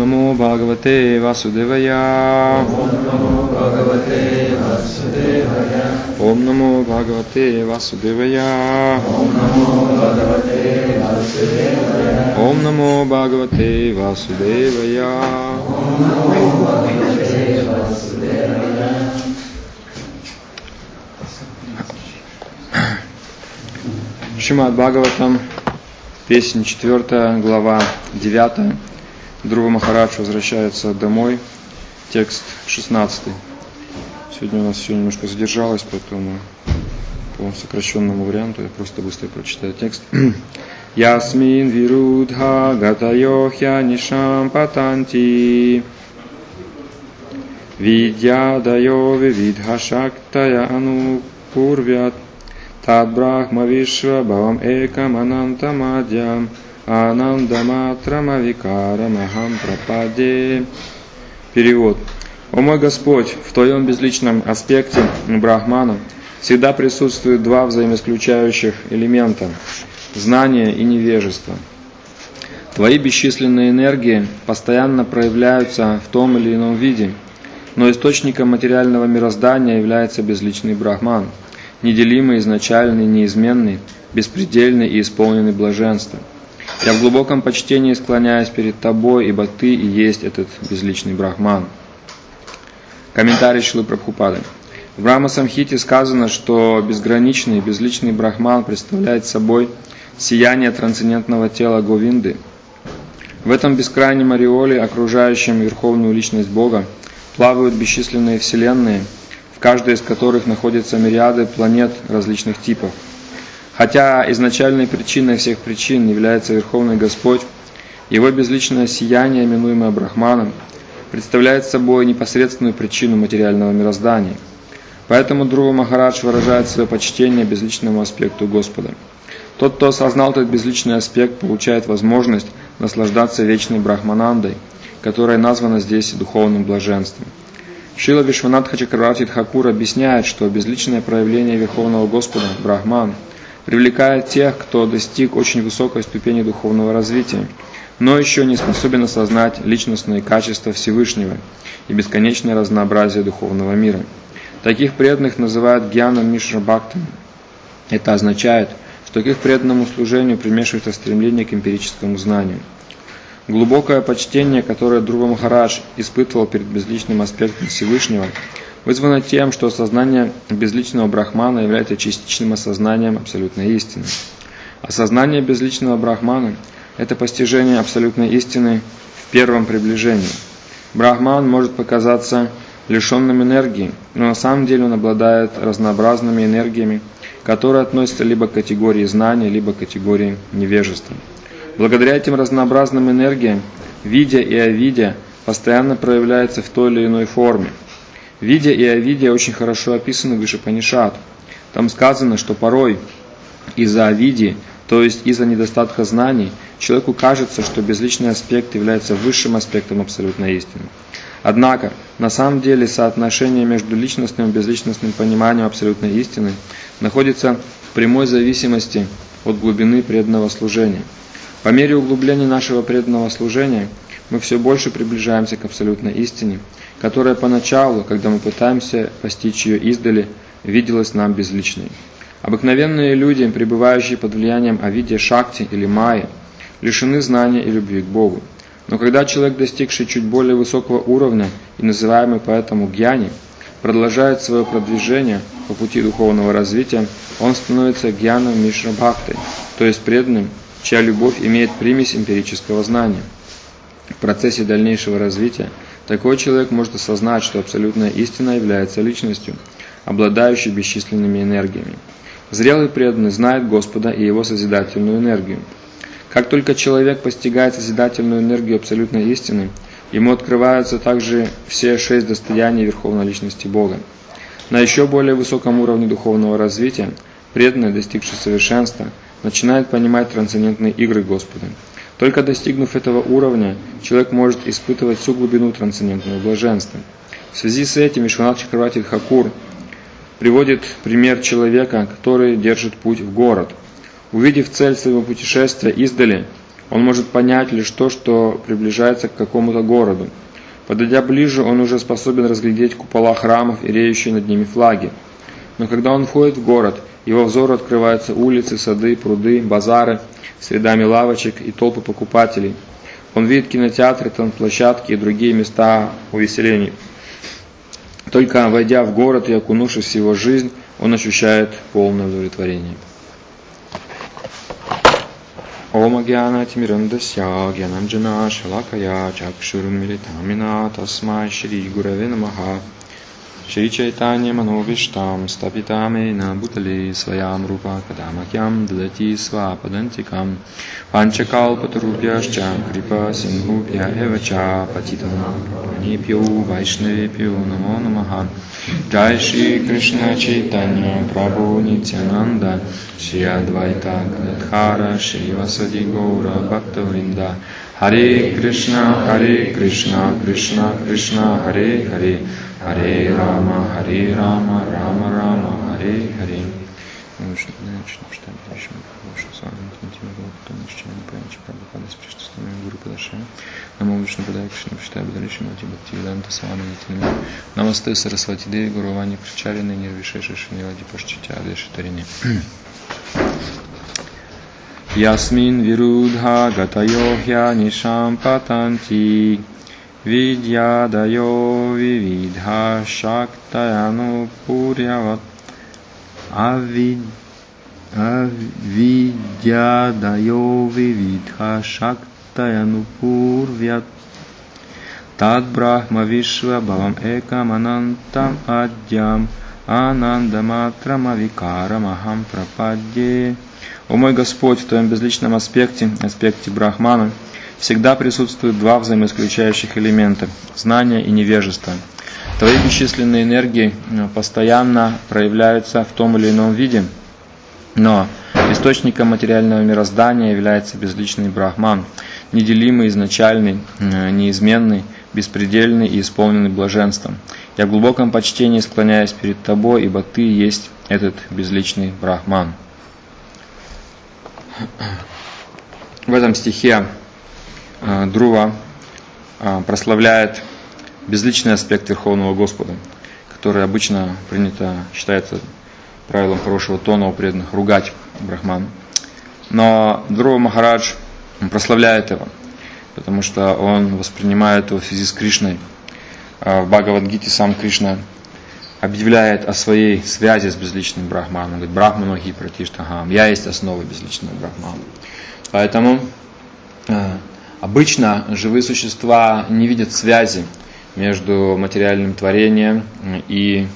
Namo Bhagavate Vasudevaya. Om Namo Bhagavate Vasudevaya. Om Namo Bhagavate Vasudevaya. Шримад Бхагаватам, песня 4, глава 9. Друва Махарадж возвращается домой. Текст 16. Сегодня у нас все немножко задержалось, поэтому по сокращенному варианту я просто быстро прочитаю текст. Ясмин вирудха гатайохья нишам патанти видья дайо вивидха шактая анупурвят тад брахма вишва бхавам экам анантамадьям анандаматрамавикарамахам прападе. Перевод. О мой Господь, в Твоем безличном аспекте Брахмана всегда присутствуют два взаимоисключающих элемента – знание и невежество. Твои бесчисленные энергии постоянно проявляются в том или ином виде, но источником материального мироздания является безличный Брахман, неделимый, изначальный, неизменный, беспредельный и исполненный блаженства. Я в глубоком почтении склоняюсь перед Тобой, ибо Ты и есть этот безличный Брахман. Комментарий Шрилы Прабхупады. В Брахма-самхите сказано, что безграничный, безличный Брахман представляет собой сияние трансцендентного тела Говинды. В этом бескрайнем ореоле, окружающем верховную личность Бога, плавают бесчисленные вселенные, в каждой из которых находятся мириады планет различных типов. Хотя изначальной причиной всех причин является Верховный Господь, Его безличное сияние, именуемое Брахманом, представляет собой непосредственную причину материального мироздания. Поэтому Друва Махарадж выражает свое почтение безличному аспекту Господа. Тот, кто осознал этот безличный аспект, получает возможность наслаждаться вечной Брахманандой, которая названа здесь духовным блаженством. Шрила Вишванатха Чакраварти Тхакур объясняет, что безличное проявление Верховного Господа, Брахман, привлекает тех, кто достиг очень высокой ступени духовного развития, но еще не способен осознать личностные качества Всевышнего и бесконечное разнообразие духовного мира. Таких преданных называют гьянам мишра бхактам. Это означает, что к их преданному служению примешивается стремление к эмпирическому знанию. Глубокое почтение, которое Друва Махарадж испытывал перед безличным аспектом Всевышнего, вызвано тем, что осознание безличного Брахмана является частичным осознанием абсолютной истины. Осознание безличного Брахмана – это постижение абсолютной истины в первом приближении. Брахман может показаться лишенным энергии, но на самом деле он обладает разнообразными энергиями, которые относятся либо к категории знания, либо к категории невежества. Благодаря этим разнообразным энергиям, видя и авидя постоянно проявляется в той или иной форме. Видя и авидия очень хорошо описаны в Ишупанишад. Там сказано, что порой из-за авидии, то есть из-за недостатка знаний, человеку кажется, что безличный аспект является высшим аспектом абсолютной истины. Однако, на самом деле, соотношение между личностным и безличностным пониманием абсолютной истины находится в прямой зависимости от глубины преданного служения. По мере углубления нашего преданного служения мы все больше приближаемся к абсолютной истине, которая поначалу, когда мы пытаемся постичь ее издали, виделась нам безличной. Обыкновенные люди, пребывающие под влиянием авидья шакти или майи, лишены знания и любви к Богу. Но когда человек, достигший чуть более высокого уровня и называемый поэтому гьяни, продолжает свое продвижение по пути духовного развития, он становится гьяном мишра бхактой, то есть преданным, чья любовь имеет примесь эмпирического знания. В процессе дальнейшего развития такой человек может осознать, что абсолютная истина является личностью, обладающей бесчисленными энергиями. Зрелый преданный знает Господа и Его созидательную энергию. Как только человек постигает созидательную энергию абсолютной истины, ему открываются также все 6 достояний Верховной Личности Бога. На еще более высоком уровне духовного развития преданный, достигший совершенства, начинает понимать трансцендентные игры Господа. Только достигнув этого уровня, человек может испытывать всю глубину трансцендентного блаженства. В связи с этим Вишванатха Чакраварти Тхакур приводит пример человека, который держит путь в город. Увидев цель своего путешествия издали, Он может понять лишь то, что приближается к какому-то городу. Подойдя ближе, он уже способен разглядеть купола храмов и реющие над ними флаги. Но когда он входит в город, его взору открываются улицы, сады, пруды, базары с рядами лавочек и толпы покупателей. Он видит кинотеатры, танцплощадки и другие места увеселений. Только войдя в город и окунувшись в его жизнь, он ощущает полное удовлетворение. Ом агьянатимирандасья гьянанджана шалакая чакшурунмилитамина тасмай шри гураве намаха Шри Чайтанья Мановиштам Стапитамена Бутали Своям Рупа Кадамахьям Дадати Свападантикам Панчакалпатарубьяшча Крипа Сингхупья Эвача Патитана Нипью Вайшнавипью Намо Намаха Джай Шри Кришна Чайтанья Прабху Нитянанда Шри Адвайта Гададхара Шри Васади Гаура Бхактавринда Харе Кришна, Кришна Кришна, Харе Харе, Харе Рама, Рама Рама, Харе Харе. Намасте Сарасвати Деви Гурувани Причарины Нирвишеши Шиньяди Пашчитяди Шитарине. Ясмин вирудха гатайохья нишам патанти видьядайо вивидха шактаяну пуряват авидьядайо вивидха шактаяну пурвят тад брахма вишва бхавам экам анантам адьям анандаматрам авикарам ахам прападье. О мой Господь, в Твоем безличном аспекте Брахмана, всегда присутствуют два взаимоисключающих элемента – знание и невежество. Твои бесчисленные энергии постоянно проявляются в том или ином виде, но источником материального мироздания является безличный Брахман, неделимый, изначальный, неизменный, беспредельный и исполненный блаженством. Я в глубоком почтении склоняюсь перед Тобой, ибо Ты есть этот безличный Брахман. В этом стихе Друва прославляет безличный аспект Верховного Господа, который обычно считается правилом хорошего тона у преданных ругать Брахман. Но Друва Махарадж прославляет его, потому что он воспринимает его в связи с Кришной. В Бхагавад-гите сам Кришна объявляет о своей связи с безличным Брахманом. Он говорит: Брахману хи пратиштахам. Я есть основа безличного Брахмана. Поэтому обычно живые существа не видят связи между материальным творением и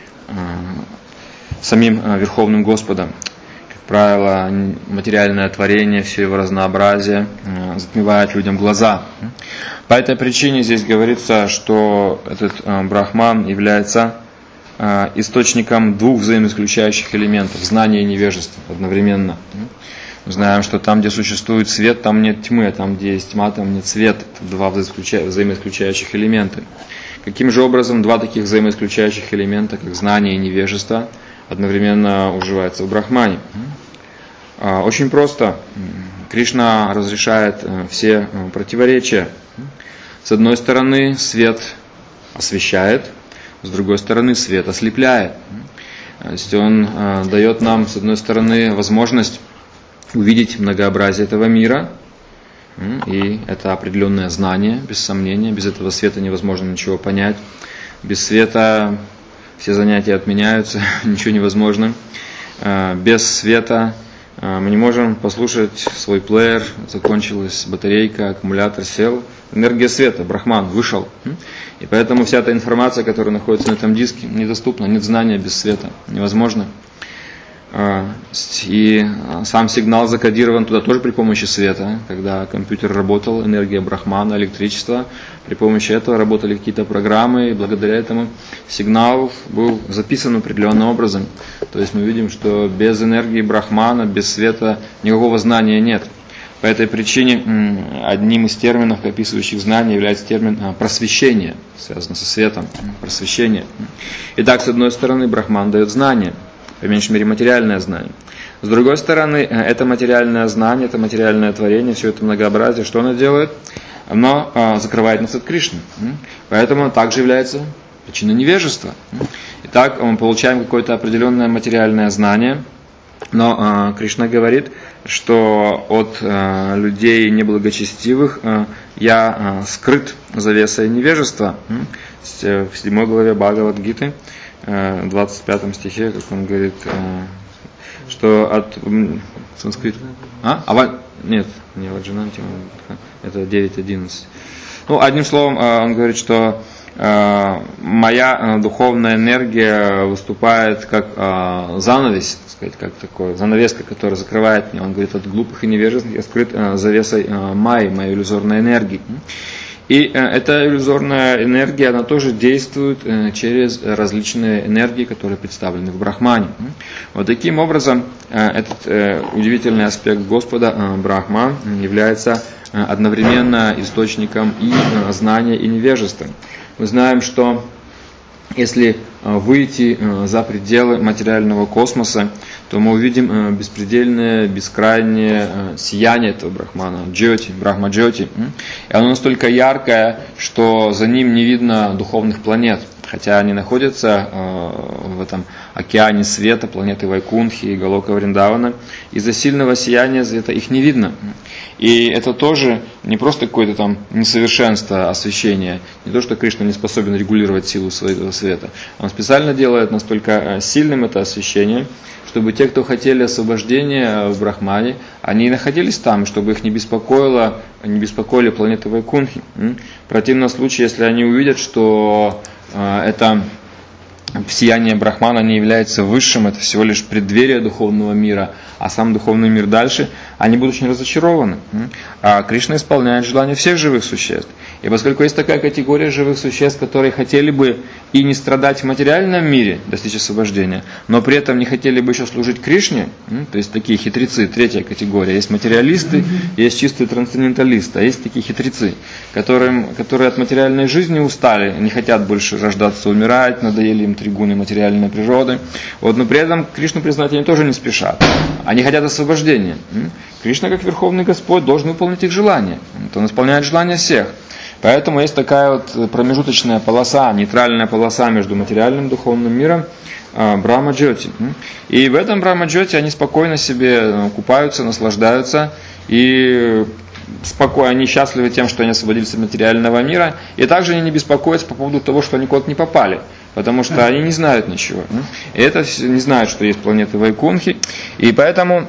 самим Верховным Господом. Как правило, материальное творение, все его разнообразие затмевает людям глаза. По этой причине здесь говорится, что этот Брахман является источником двух взаимоисключающих элементов – знания и невежества одновременно. Мы знаем, что там, где существует свет, там нет тьмы, а там, где есть тьма, там нет света. Это два взаимоисключающих элемента. Каким же образом два таких взаимоисключающих элемента, как знание и невежество, одновременно уживаются в Брахмане? Очень просто. Кришна разрешает все противоречия. С одной стороны, свет освещает, с другой стороны, свет ослепляет. То есть он дает нам, с одной стороны, возможность увидеть многообразие этого мира, и это определенное знание, без сомнения. Без этого света невозможно ничего понять. Без света все занятия отменяются, ничего невозможно. Без света мы не можем послушать свой плеер, закончилась батарейка, аккумулятор сел. Энергия света, Брахман, вышел. И поэтому вся эта информация, которая находится на этом диске, недоступна. Нет знания без света. Невозможно. И сам сигнал закодирован туда тоже при помощи света. Когда компьютер работал, энергия Брахмана, электричество, при помощи этого работали какие-то программы, и благодаря этому сигнал был записан определенным образом. То есть мы видим, что без энергии Брахмана, без света никакого знания нет. По этой причине одним из терминов, описывающих знание, является термин просвещение, связано со светом, просвещение. Итак, с одной стороны, Брахман дает знание, по меньшей мере материальное знание. С другой стороны, это материальное знание, это материальное творение, все это многообразие, что оно делает? Оно закрывает нас от Кришны. Поэтому оно также является причиной невежества. Итак, мы получаем какое-то определенное материальное знание, но Кришна говорит, что от людей неблагочестивых я скрыт завесой невежества. В 7 главе Бхагавад-гиты, 25 стихе, как он говорит, что от санскрита... Нет, не Ваджананти, это 9.11. Ну, одним словом, он говорит, что моя духовная энергия выступает как занавес, так сказать, как такой занавеска, которая закрывает меня. Он говорит, от глупых и невежественных я скрыт завесой майи, моей иллюзорной энергии. И эта иллюзорная энергия, она тоже действует через различные энергии, которые представлены в Брахмане. Вот таким образом, этот удивительный аспект Господа, Брахман, является одновременно источником и знания, и невежества. Мы знаем, что если выйти за пределы материального космоса, то мы увидим беспредельное, бескрайнее сияние этого Брахмана, Джьоти, Брахма-Джьоти. И оно настолько яркое, что за ним не видно духовных планет. Хотя они находятся в этом океане света, планеты Вайкунхи и Галока Вриндавана. Из-за сильного сияния света их не видно. И это тоже не просто какое-то там несовершенство освещения, не то, что Кришна не способен регулировать силу своего света. Он специально делает настолько сильным это освещение, чтобы те, кто хотели освобождения в Брахмане, они находились там, чтобы их не беспокоили планеты Вайкунхи. В противном случае, если они увидят, что это сияние Брахмана не является высшим, это всего лишь преддверие духовного мира, а сам духовный мир дальше, они будут очень разочарованы. А Кришна исполняет желания всех живых существ. И поскольку есть такая категория живых существ, которые хотели бы и не страдать в материальном мире, достичь освобождения, но при этом не хотели бы еще служить Кришне, то есть такие хитрецы, третья категория. Есть материалисты, есть чистые трансценденталисты, а есть такие хитрецы, которые от материальной жизни устали, не хотят больше рождаться, умирать, надоели им тригуны материальной природы. Вот, но при этом Кришну признать они тоже не спешат. Они хотят освобождения. Кришна, как Верховный Господь, должен выполнить их желания. Он исполняет желания всех. Поэтому есть такая вот промежуточная полоса, нейтральная полоса между материальным и духовным миром, Брахма-Джьоти. И в этом Брахма-Джьоти они спокойно себе купаются, наслаждаются, и они счастливы тем, что они освободились от материального мира, и также они не беспокоятся по поводу того, что они куда-то не попали, потому что они не знают ничего. И это не знают, что есть планеты Вайкунхи, и поэтому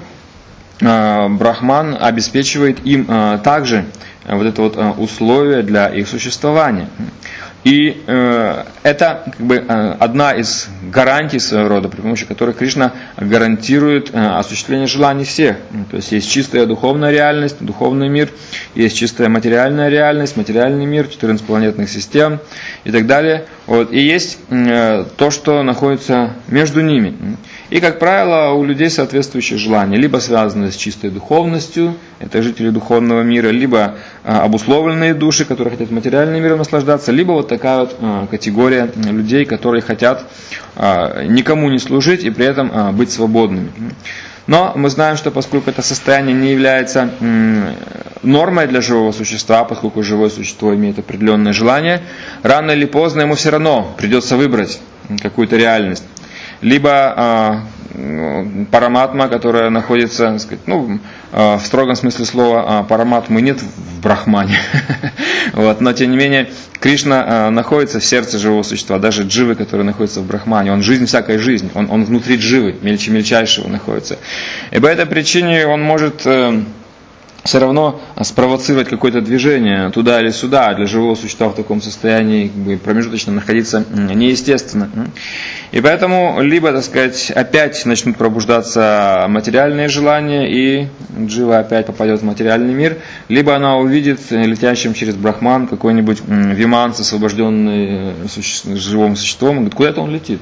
Брахман обеспечивает им также вот это вот условие для их существования. И это как бы одна из гарантий своего рода, при помощи которой Кришна гарантирует осуществление желаний всех. То есть есть чистая духовная реальность, духовный мир, есть чистая материальная реальность, материальный мир, 14 планетных систем и так далее. Вот. И есть то, что находится между ними. И, как правило, у людей соответствующие желания, либо связанные с чистой духовностью, это жители духовного мира, либо обусловленные души, которые хотят материальным миром наслаждаться, либо вот такая вот категория людей, которые хотят никому не служить и при этом быть свободными. Но мы знаем, что поскольку это состояние не является нормой для живого существа, поскольку живое существо имеет определенное желание, рано или поздно ему все равно придется выбрать какую-то реальность. Либо параматма, которая находится, так сказать, в строгом смысле слова, параматмы нет в Брахмане. Вот, но тем не менее, Кришна находится в сердце живого существа, даже дживы, который находится в Брахмане. Он жизнь всякой жизни, он внутри дживы, мельчайшего находится. И по этой причине он может все равно спровоцировать какое-то движение туда или сюда. Для живого существа в таком состоянии промежуточно находиться неестественно. И поэтому либо, так сказать, опять начнут пробуждаться материальные желания, и джива опять попадет в материальный мир, либо она увидит летящим через Брахман какой-нибудь виман с освобожденным живым существом, и говорит, куда-то он летит.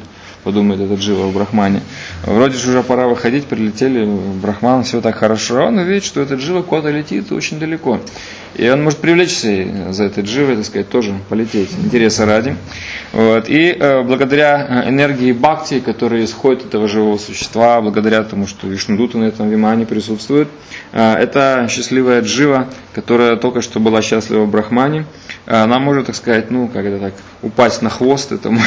подумает этот джива в брахмане. Вроде же уже пора выходить, прилетели в брахман, все так хорошо, но видит, что этот джива куда-то летит очень далеко. И он может привлечься за этой дживой, так сказать, тоже полететь, интереса ради. Вот. И благодаря энергии бхакти, которая исходит от этого живого существа, благодаря тому, что Вишнудута на этом вимане присутствует, эта счастливая джива, которая только что была счастлива в брахмане, она может, так сказать, упасть на хвост этому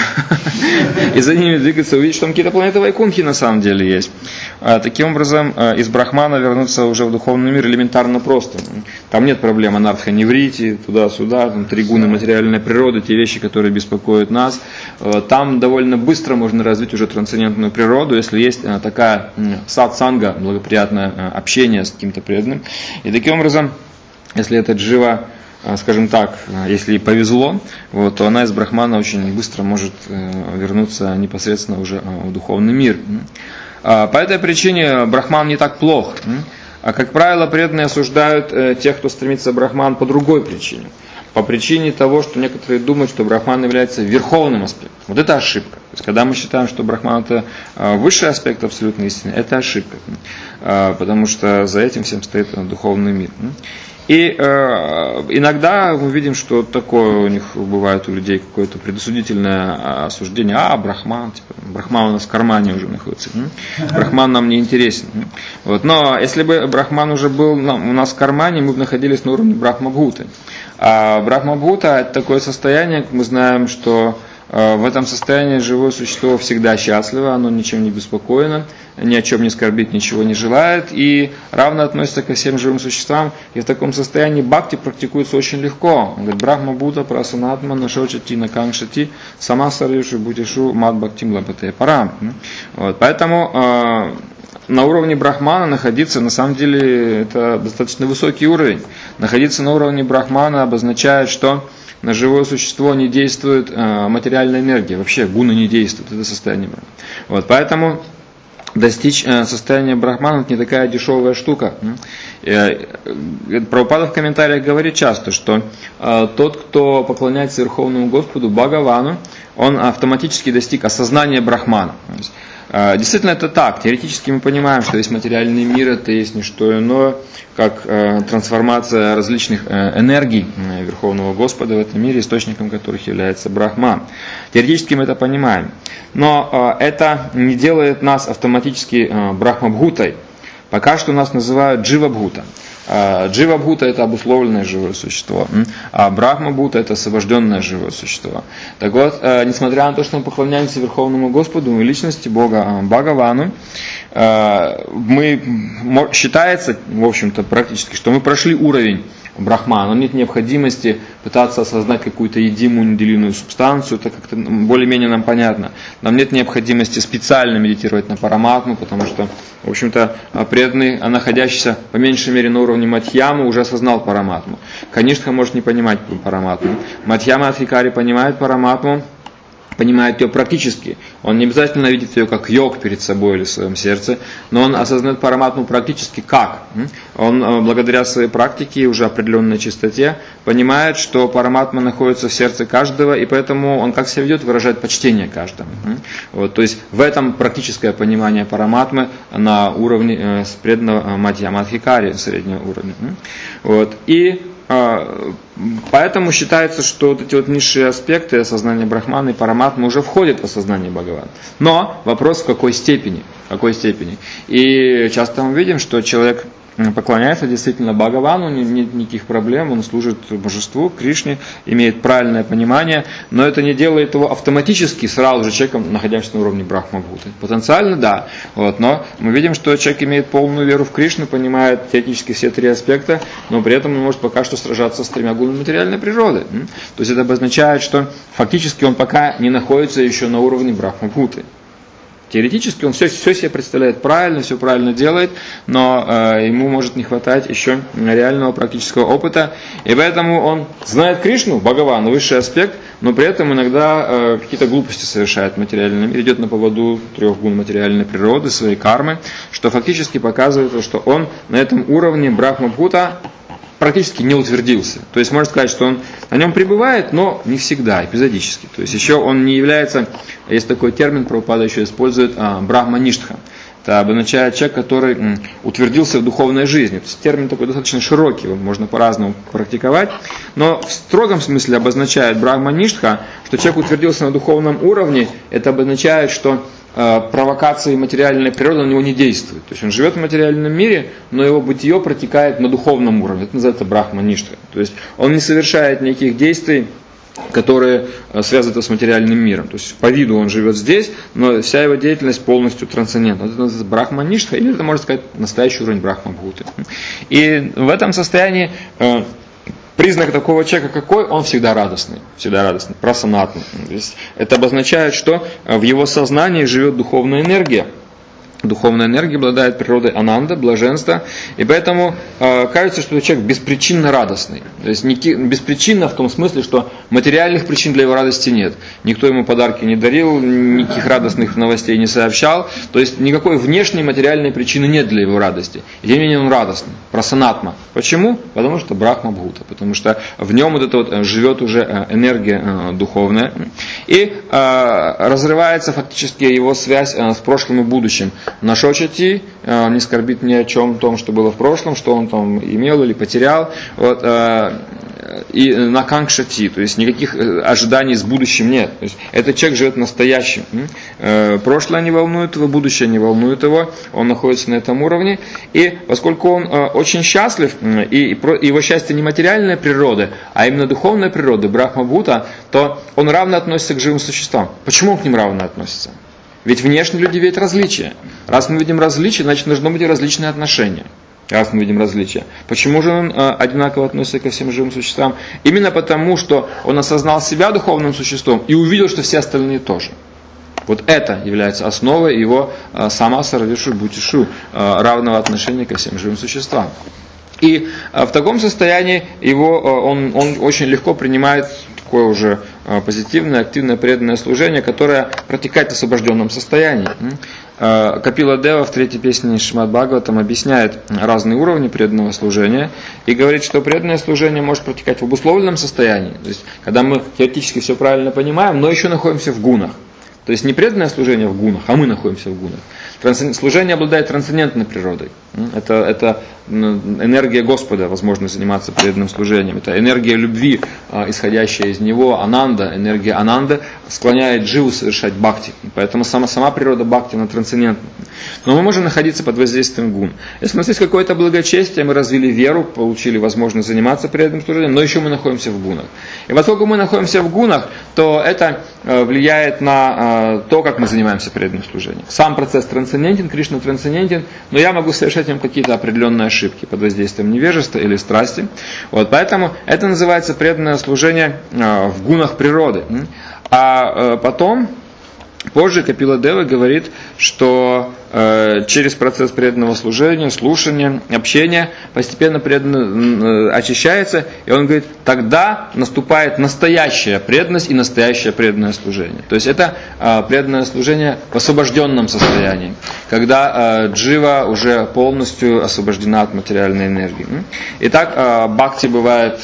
и за ними двигаться, увидеть, что там какие-то планеты Вайкунхи на самом деле есть. Таким образом, из брахмана вернуться уже в духовный мир элементарно просто. Там нет проблем анарха неврити, туда-сюда, там 3 гуна материальной природы, те вещи, которые беспокоят нас. Там довольно быстро можно развить уже трансцендентную природу, если есть такая сатсанга, благоприятное общение с каким-то преданным. И таким образом, если это джива, скажем так, если ей повезло, то она из брахмана очень быстро может вернуться непосредственно уже в духовный мир. По этой причине брахман не так плох. А как правило, преданные осуждают тех, кто стремится в брахман по другой причине. По причине того, что некоторые думают, что брахман является верховным аспектом. Вот это ошибка. То есть, когда мы считаем, что брахман это высший аспект абсолютной истины, это ошибка. Потому что за этим всем стоит духовный мир. И иногда мы видим, что такое у них бывает у людей какое-то предосудительное осуждение. Брахман, брахман у нас в кармане уже находится. Брахман нам не интересен. Но если бы брахман уже был у нас в кармане, мы бы находились на уровне брахма-бхуты. А брахма-бхута это такое состояние, мы знаем, что в этом состоянии живое существо всегда счастливо, оно ничем не беспокоено, ни о чем не скорбит, ничего не желает, и равно относится ко всем живым существам. И в таком состоянии бхакти практикуется очень легко. Он говорит, брахма будда прасанатма нашочати наканшати сама сарюши бутишу мат бхактим лабате парам. Поэтому на уровне брахмана находиться, на самом деле, это достаточно высокий уровень. Находиться на уровне брахмана обозначает, что на живое существо не действует материальная энергия, вообще гуна не действует, это состояние брахмана. Поэтому достичь состояния брахмана это не такая дешевая штука. Прабхупада в комментариях говорит часто, что тот, кто поклоняется Верховному Господу, Бхагавану, он автоматически достиг осознания брахмана. Действительно это так. Теоретически мы понимаем, что весь материальный мир это есть не что иное, как трансформация различных энергий Верховного Господа в этом мире, источником которых является Брахман. Теоретически мы это понимаем. Но это не делает нас автоматически Брахмабхутой. Пока что нас называют Джива-бхута. Джива-бхута это обусловленное живое существо, а Брахма-бхута это освобожденное живое существо. Так вот, несмотря на то, что мы поклоняемся Верховному Господу и личности Бога Бхагавану, считается, в общем-то, практически, что мы прошли уровень Брахмана. Нет необходимости пытаться осознать какую-то единую неделимую субстанцию, это как-то более-менее нам понятно. Нам нет необходимости специально медитировать на Параматму, потому что, в общем-то, преданный, находящийся по меньшей мере на уровне Мадхьямы, уже осознал Параматму. Канишха может не понимать Параматму. Мадхьяма Адхикари понимает Параматму, понимает ее практически. Он не обязательно видит ее как йог перед собой или в своем сердце, но он осознает Параматму практически как. Он благодаря своей практике и уже определенной чистоте понимает, что Параматма находится в сердце каждого, и поэтому он как себя ведет, выражает почтение каждому. То есть в этом практическое понимание Параматмы на уровне преданного Мадхьяма Адхикари, среднего уровня. И поэтому считается, что вот эти вот низшие аспекты осознания Брахмана и Параматмы уже входят в осознание Бхагавана. Но вопрос в какой степени. И часто мы видим, что человек поклоняется действительно Бхагавану, нет никаких проблем, он служит Божеству, Кришне, имеет правильное понимание, но это не делает его автоматически сразу же человеком, находящимся на уровне Брахма-бхуты. Потенциально да, но мы видим, что человек имеет полную веру в Кришну, понимает теоретически все 3 аспекта, но при этом он может пока что сражаться с 3 гунами материальной природы. То есть это обозначает, что фактически он пока не находится еще на уровне Брахма-бхуты. Теоретически он все себе представляет правильно, все правильно делает, но ему может не хватать еще реального практического опыта. И поэтому он знает Кришну, Бхагавану, высший аспект, но при этом иногда какие-то глупости совершает в материальном мире, идет на поводу 3 гун материальной природы, своей кармы, что фактически показывает, что он на этом уровне Брахма-бхута практически не утвердился. То есть можно сказать, что он на нем пребывает, но не всегда, эпизодически. То есть еще он не является, есть такой термин, Прабхупада еще использует, брахмаништха. Это обозначает человек, который утвердился в духовной жизни. То есть термин такой достаточно широкий, его можно по-разному практиковать. Но в строгом смысле обозначает брахмаништха, что человек утвердился на духовном уровне. Это обозначает, что провокации материальной природы на него не действуют. То есть он живет в материальном мире, но его бытие протекает на духовном уровне. Это называется брахмаништха. То есть он не совершает никаких действий, которые связаны с материальным миром. То есть по виду он живет здесь, но вся его деятельность полностью трансцендентна. Это называется брахмаништха, или это, можно сказать, настоящий уровень брахма-бхуты. И в этом состоянии признак такого человека какой? Он всегда радостный, прасанатный. Это обозначает, что в его сознании живет духовная энергия. Духовная энергия обладает природой ананда, блаженства, и поэтому кажется, что человек беспричинно радостный. То есть беспричинно в том смысле, что материальных причин для его радости нет. Никто ему подарки не дарил, никаких радостных новостей не сообщал. То есть никакой внешней материальной причины нет для его радости. И тем не менее он радостный, прасанатма. Почему? Потому что брахма-бхута, потому что в нем вот это вот живет уже энергия духовная. И разрывается фактически его связь с прошлым и будущим. Нашочати, не скорбит ни о чем том, что было в прошлом, что он там имел или потерял. Вот, и накангшати, то есть никаких ожиданий с будущим нет. То есть этот человек живет настоящим. Прошлое не волнует его, будущее не волнует его, он находится на этом уровне. И поскольку он очень счастлив, и его счастье не материальная природа, а именно духовная природа, брахма-бхута, то он равно относится к живым существам. Почему он к ним равно относится? Ведь внешне люди видят различия. Раз мы видим различия, значит должно быть и различные отношения. Раз мы видим различия. Почему же он одинаково относится ко всем живым существам? Именно потому, что он осознал себя духовным существом и увидел, что все остальные тоже. Вот это является основой его сама-сарвишу бутишу, равного отношения ко всем живым существам. И в таком состоянии он очень легко принимает такое уже позитивное, активное, преданное служение, которое протекает в освобожденном состоянии. Капила Дева в третьей песне Шримад Бхагаватам объясняет разные уровни преданного служения и говорит, что преданное служение может протекать в обусловленном состоянии, то есть когда мы теоретически все правильно понимаем, но еще находимся в гунах. То есть не преданное служение в гунах, а мы находимся в гунах. Служение обладает трансцендентной природой. Это энергия Господа, возможно, заниматься преданным служением. Это энергия любви, исходящая из него, ананда. Энергия ананда склоняет дживу совершать бхакти. Поэтому сама природа бхакти, она трансцендентна. Но мы можем находиться под воздействием гун. Если у нас есть какое-то благочестие, мы развили веру, получили возможность заниматься преданным служением, но еще мы находимся в гунах. И поскольку мы находимся в гунах, то это влияет на то, как мы занимаемся преданным служением. Сам процесс трансцендентен, Кришна трансцендентен, но я могу совершать в нем какие-то определенные ошибки под воздействием невежества или страсти. Вот, поэтому это называется преданное служение в гунах природы. А потом, позже Капила Дева говорит, что через процесс преданного служения, слушания, общения постепенно преданный очищается, и он говорит, тогда наступает настоящая преданность и настоящее преданное служение. То есть это преданное служение в освобожденном состоянии, когда джива уже полностью освобождена от материальной энергии. Итак, бхакти бывает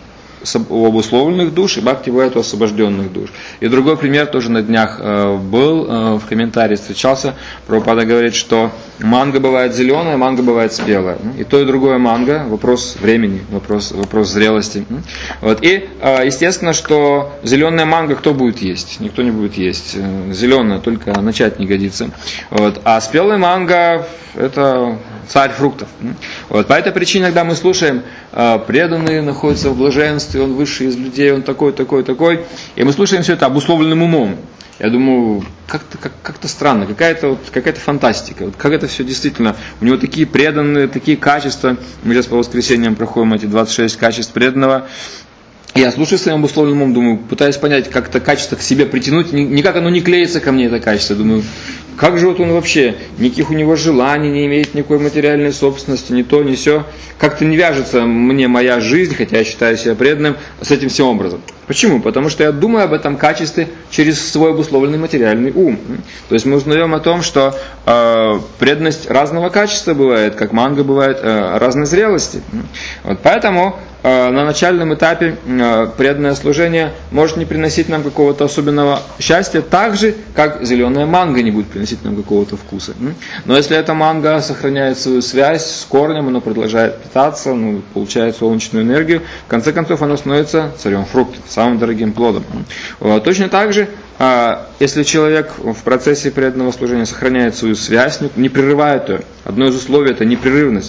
у обусловленных душ, и бхакти бывает у освобожденных душ. И другой пример тоже на днях был, в комментарии встречался. Прабхупада говорит, что манго бывает зеленая, манго бывает спелая. И то, и другое манго, вопрос времени, вопрос зрелости. Вот. И естественно, что зеленая манго кто будет есть? Никто не будет есть. Зеленая только начать не годится. Вот. А спелая манго это царь фруктов. Вот. По этой причине, когда мы слушаем, преданный находится в блаженстве, он высший из людей, он такой, и мы слушаем все это обусловленным умом. Я думаю, как-то странно, какая-то фантастика. Вот как это все действительно, у него такие преданные, такие качества. Мы сейчас по воскресеньям проходим эти 26 качеств преданного. Я слушаю своим обусловленным умом, думаю, пытаюсь понять, как это качество к себе притянуть, никак оно не клеится ко мне, это качество. Думаю, как же вот он вообще, никаких у него желаний, не имеет никакой материальной собственности, ни то, ни сё. Как-то не вяжется мне моя жизнь, хотя я считаю себя преданным, с этим всем образом. Почему? Потому что я думаю об этом качестве через свой обусловленный материальный ум. То есть мы узнаем о том, что преданность разного качества бывает, как манга бывает разной зрелости. Вот поэтому на начальном этапе преданное служение может не приносить нам какого-то особенного счастья, так же, как зеленая манго не будет приносить нам какого-то вкуса. Но если эта манго сохраняет свою связь с корнем, оно продолжает питаться, получает солнечную энергию, в конце концов оно становится царем фруктов, самым дорогим плодом. Точно так же, если человек в процессе преданного служения сохраняет свою связь, не прерывает ее, одно из условий это непрерывность,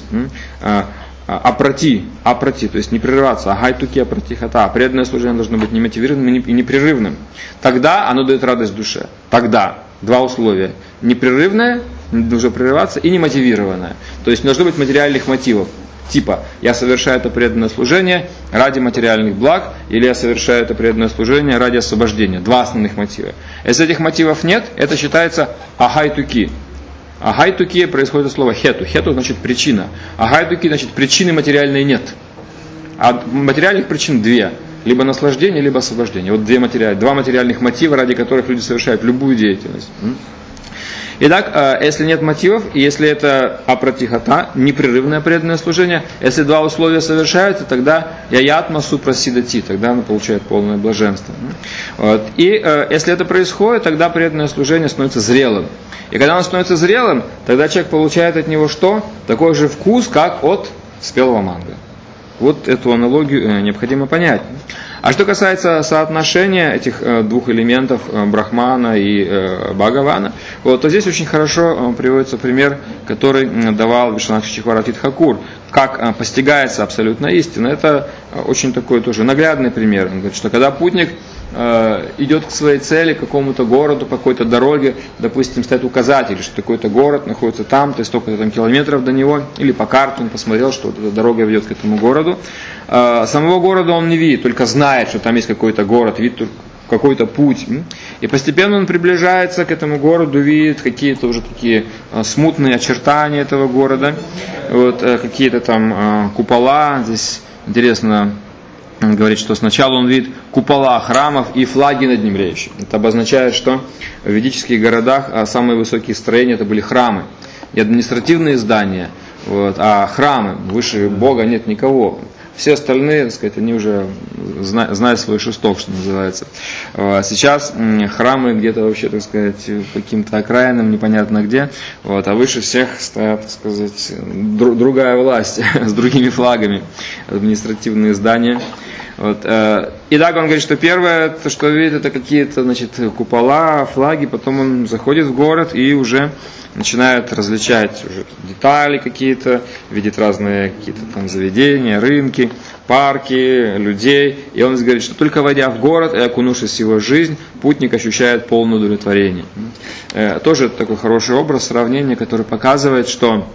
апрати, то есть не прерываться, агайтуки апрати хата. Преданное служение должно быть немотивированным и непрерывным. Тогда оно дает радость душе. Тогда два условия: непрерывное, не должно прерываться, и немотивированное. То есть не должно быть материальных мотивов. Типа, я совершаю это преданное служение ради материальных благ, или я совершаю это преданное служение ради освобождения. Два основных мотива. Если этих мотивов нет, это считается агайтуки. Агайтуки происходит от слова хету. Хету значит причина. Агайтуки значит причины материальной нет. А материальных причин две. Либо наслаждение, либо освобождение. Вот два материальных мотива, ради которых люди совершают любую деятельность. Итак, если нет мотивов, и если это апратихата, непрерывное преданное служение, если два условия совершаются, тогда яятма супрасидати, тогда оно получает полное блаженство. Вот. И если это происходит, тогда преданное служение становится зрелым. И когда оно становится зрелым, тогда человек получает от него что? Такой же вкус, как от спелого манго. Вот эту аналогию необходимо понять. А что касается соотношения этих двух элементов, Брахмана и Бхагавана, то здесь очень хорошо приводится пример, который давал Вишванатх Чичхвара Тхакур, как постигается абсолютная истина. Это очень такой тоже наглядный пример. Он говорит, что когда путник идет к своей цели, к какому-то городу, по какой-то дороге, допустим, стоит указатель, что такой-то город находится там, то есть столько-то там километров до него, или по карте он посмотрел, что вот эта дорога ведет к этому городу. Самого города он не видит, только знает, что там есть какой-то город, видит какой-то путь. И постепенно он приближается к этому городу, видит какие-то уже такие смутные очертания этого города, вот, какие-то там купола. Здесь интересно, он говорит, что сначала он видит купола храмов и флаги над ним реющие. Это обозначает, что в ведических городах самые высокие строения это были храмы. Не административные здания, вот, а храмы. Выше Бога нет никого. Все остальные, так сказать, они уже знают свой шесток, что называется. Сейчас храмы где-то вообще, так сказать, по каким-то окраинам, непонятно где. Вот, а выше всех стоят, так сказать, другая власть с другими флагами. Административные здания. Вот. Итак, он говорит, что первое, то, что видит, это какие-то, значит, купола, флаги. Потом он заходит в город и уже начинает различать уже детали какие-то, видит разные какие-то там заведения, рынки, парки, людей. И он говорит, что только войдя в город и окунувшись в его жизнь, путник ощущает полное удовлетворение. Тоже такой хороший образ, сравнение, который показывает, что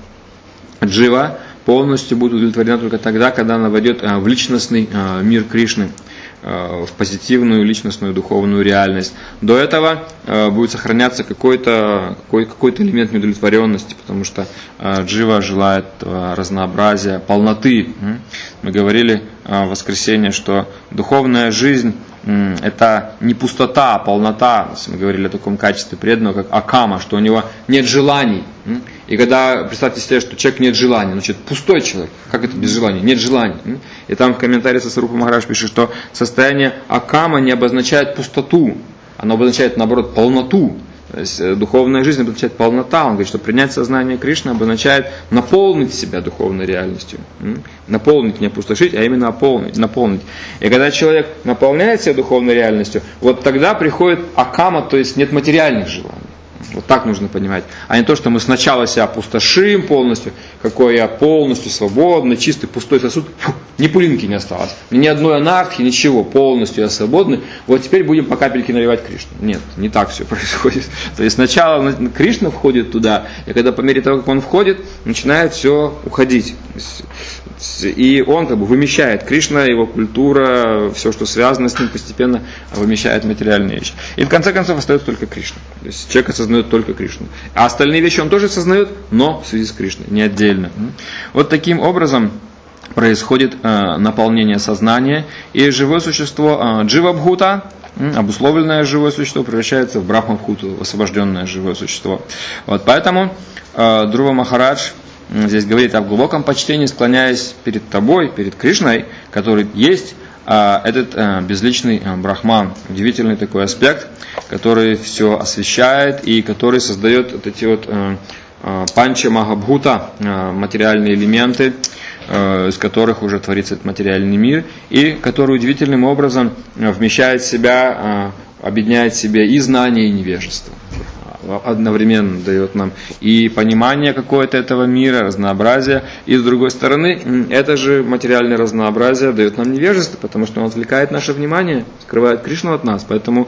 джива полностью будет удовлетворена только тогда, когда она войдет в личностный мир Кришны, в позитивную личностную духовную реальность. До этого будет сохраняться какой-то элемент неудовлетворенности, потому что джива желает разнообразия, полноты. Мы говорили в воскресенье, что духовная жизнь это не пустота, а полнота. Мы говорили о таком качестве преданного, как акама, что у него нет желаний. И когда, представьте себе, что человек нет желаний, значит, пустой человек. Как это без желаний? Нет желаний. И там в комментарии Сасарупа Махарадж пишет, что состояние акама не обозначает пустоту, оно обозначает, наоборот, полноту. То есть духовная жизнь обозначает полнота. Он говорит, что принять сознание Кришны обозначает наполнить себя духовной реальностью. Наполнить, не опустошить, а именно наполнить. И когда человек наполняет себя духовной реальностью, вот тогда приходит акама, то есть нет материальных желаний. Вот так нужно понимать. А не то, что мы сначала себя опустошим полностью, какой я полностью свободный, чистый, пустой сосуд, ни пылинки не осталось. Ни одной анархии, ничего, полностью я свободный. Вот теперь будем по капельке наливать Кришну. Нет, не так все происходит. То есть сначала Кришна входит туда, и когда по мере того, как он входит, начинает все уходить. И он как бы вымещает, Кришна, его культура, все, что связано с ним, постепенно вымещает материальные вещи. И в конце концов остается только Кришна. То есть человек осознает только Кришну. А остальные вещи он тоже осознает, но в связи с Кришной, не отдельно. Вот таким образом происходит наполнение сознания, и живое существо джива-бхута, обусловленное живое существо, превращается в брахма-бхуту, освобожденное живое существо. Вот, поэтому Друва Махарадж здесь говорит о глубоком почтении, склоняясь перед тобой, перед Кришной, который есть этот безличный брахман. Удивительный такой аспект, который все освещает и который создает вот эти вот панча махабхута, материальные элементы, из которых уже творится этот материальный мир, и который удивительным образом вмещает в себя, объединяет в себе и знание, и невежество. Одновременно дает нам и понимание какое-то этого мира, разнообразие, и с другой стороны, это же материальное разнообразие дает нам невежество, потому что он отвлекает наше внимание, скрывает Кришну от нас, поэтому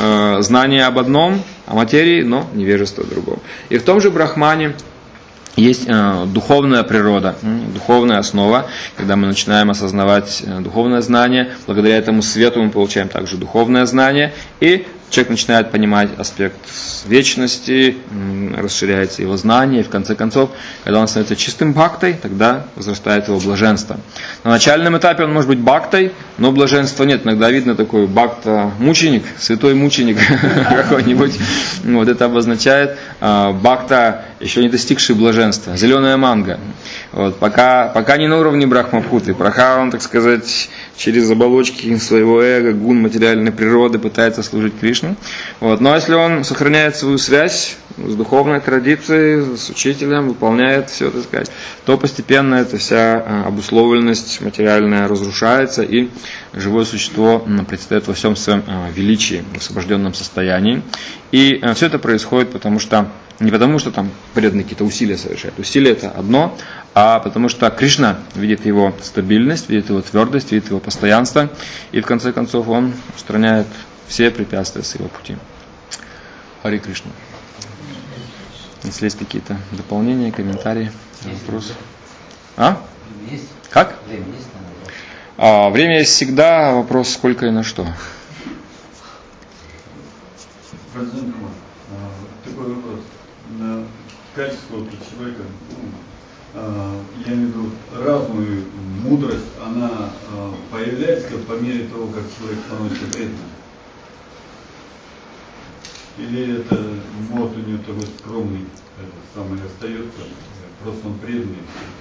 знание об одном, о материи, но невежество о другом. И в том же Брахмане есть духовная природа, духовная основа, когда мы начинаем осознавать духовное знание, благодаря этому свету мы получаем также духовное знание, и человек начинает понимать аспект вечности, расширяется его знание, и в конце концов, когда он становится чистым бхактой, тогда возрастает его блаженство. На начальном этапе он может быть бхактой, но блаженства нет. Иногда видно такой бхакта-мученик, святой мученик какой-нибудь. Вот это обозначает бхакта, еще не достигший блаженства. Зеленая манго. Вот, пока не на уровне брахмабхуты, пока он, так сказать, через оболочки своего эго, гун материальной природы пытается служить Кришне. Вот. Но если он сохраняет свою связь с духовной традицией, с учителем, выполняет все, так сказать, то постепенно эта вся обусловленность материальная разрушается, и живое существо предстает во всем своем величии, в освобожденном состоянии. И все это происходит не потому, что там преданные какие-то усилия совершают. Усилия это одно, а потому что Кришна видит его стабильность, видит его твердость, видит его постоянство, и в конце концов он устраняет все препятствия с его пути. Хари Кришна. Если есть какие-то дополнения, комментарии, вопросы. Как? Время есть всегда, вопрос сколько и на что. Такой вопрос. Качество человека, я имею в виду разную мудрость, она появляется по мере того, как человек становится преданным? Или это мод у него такой скромный, самый остается, просто он преданный?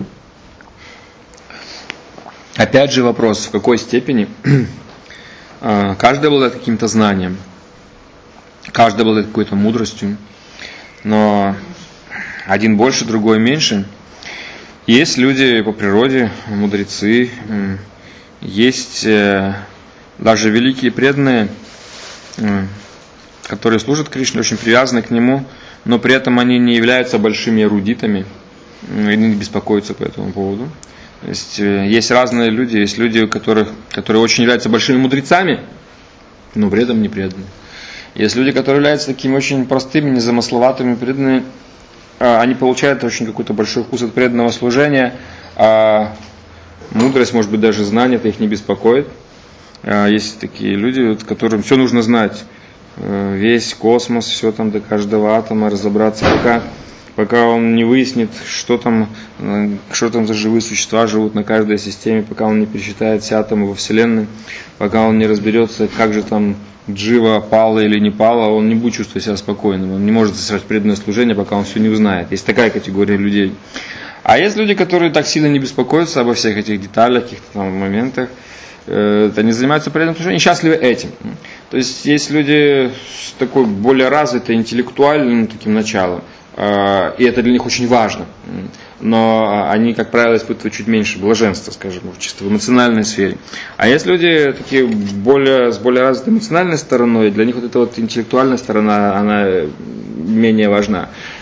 Опять же вопрос, в какой степени каждый обладает каким-то знанием, каждый обладает какой-то мудростью, но один больше, другой меньше. Есть люди по природе, мудрецы, есть даже великие преданные, которые служат Кришне, очень привязаны к Нему, но при этом они не являются большими эрудитами и не беспокоятся по этому поводу. То есть разные люди, есть люди, которые очень являются большими мудрецами, но при этом не преданные. Есть люди, которые являются такими очень простыми, незамысловатыми, преданными. Они получают очень какой-то большой вкус от преданного служения, а мудрость, может быть, даже знание, это их не беспокоит. Есть такие люди, которым все нужно знать. Весь космос, все там до каждого атома, разобраться, пока он не выяснит, что там за живые существа живут на каждой системе, пока он не пересчитает все атомы во Вселенной, пока он не разберется, как же там джива пала или не пала, он не будет чувствовать себя спокойным, он не может совершать преданное служение, пока он все не узнает. Есть такая категория людей. А есть люди, которые так сильно не беспокоятся обо всех этих деталях, каких-то там моментах, они занимаются преданным служением и счастливы этим. То есть есть люди с такой более развитой интеллектуальным таким началом, и это для них очень важно. Но они, как правило, испытывают чуть меньше блаженства, скажем, чисто в эмоциональной сфере. А есть люди такие с более развитой эмоциональной стороной, для них вот эта вот интеллектуальная сторона, она менее важна.